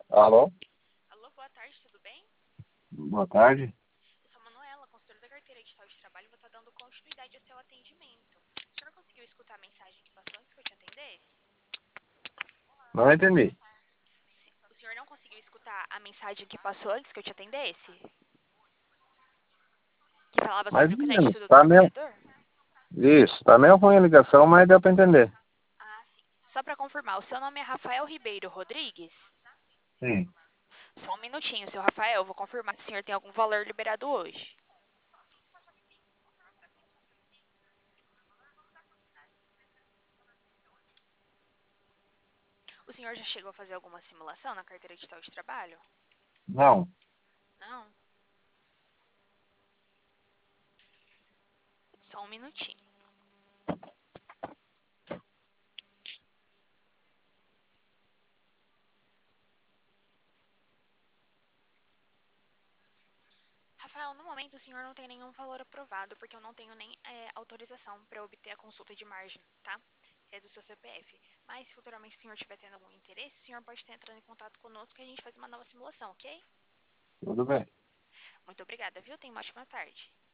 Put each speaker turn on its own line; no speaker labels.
Alô?
Alô, boa tarde, tudo bem?
Boa tarde.
Eu sou a Manuela, consultora da carteira digital de trabalho e vou estar dando continuidade ao seu atendimento. O senhor conseguiu escutar a mensagem que passou antes que eu te atendesse?
Não entendi.
O senhor não conseguiu escutar a mensagem que passou antes que eu te atendesse? Que falava
Mais
sobre o
ou menos.
crédito do
Tá meio...
trabalhador?
Isso, tá meio ruim a ligação, mas deu pra entender.
Ah, sim. Só para confirmar, o seu nome é Rafael Ribeiro Rodrigues?
Sim.
Só um minutinho, seu Rafael, eu vou confirmar se o senhor tem algum valor liberado hoje. O senhor já chegou a fazer alguma simulação na carteira digital de trabalho?
Não.
Não? Só um minutinho. Rafael, no momento o senhor não tem nenhum valor aprovado, porque eu não tenho nem autorização para obter a consulta de margem, tá? É do seu CPF. Mas se futuramente o senhor estiver tendo algum interesse, o senhor pode estar entrando em contato conosco e a gente faz uma nova simulação, ok?
Tudo bem.
Muito obrigada, viu? Tenha uma ótima tarde.